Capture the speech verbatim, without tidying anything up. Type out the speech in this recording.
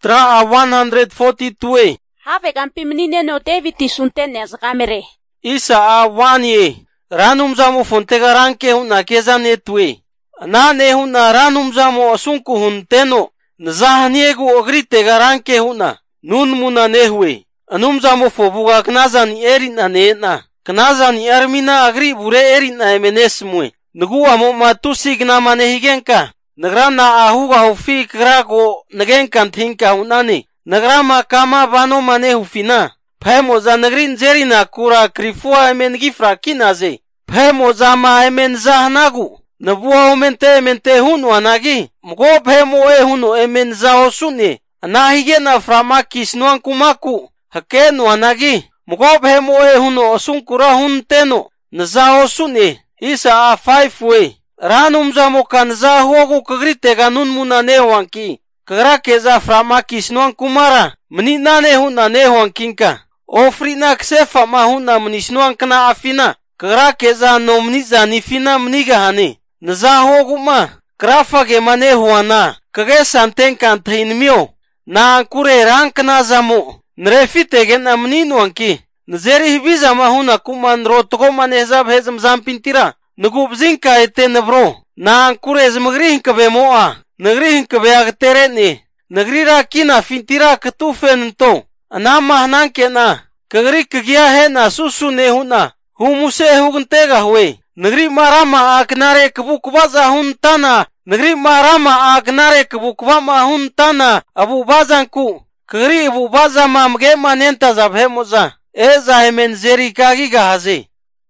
Tra a one forty-two. Have kampi menine no David isuntene zgamere. Isa a one ranum zamo fontega ranke huna kezane tue. Na ne huna ranum zamo asunku hunteno. Nzahaniegu ogrite garanke huna. Nun muna nehwe. Anum zamo fobuga knazani erina neena. Knazani armina agri bure erina emenesmue. Nugu amo matusi gnama nehigenka. Nagrana ahuga hufi krago nagenkan thinka hunani. Nagrama kama bano mane hufina. Phemo za nagrin zerina kura krifua emen gifra kinaze. Phemo za ma emen zahnagu. Nabuwa omente mente hunu anagi. Mgo phemo e hunu emen zaosune. Anahigena frama kisnuan kumaku. Hakenu anagi. Mgo phemo e hunu osunkura hunteno. Nazaosune. Isa a five way. Ranum zamo kanza huogu kagrite ganun muna nehuanki. Kagra keza frama kisnuan kumara. Menina nehuna nehuankinka. Ofrina ksefa mahuna mnisnuan kana afina. Kagra keza no mniza nifina mniga hane. Naza huogu ma. Krafa ge mane huana. Kage santen kantain mio. Na ankure rank na zamo. Nrefite gen amninuanki. Nzeri hibiza mahuna kuman rotoko manezab hezam zampintira. Nagubzinka ete nabro. Na ankure zmagrihin kabe moa. Nagrihin kabe agtereni. Nagrira kina fintira katufen to. Anama hananke na. Kagri kagya he na susu ne huna. Humuse hugntega huwe. Nagri marama aknare kabukbaza huntana. Nagri marama aknare kabukbama huntana. Abu bazanku. Kagri abu baza mamge manenta zabhe moza. Eza hemen zeri kagi gahaze.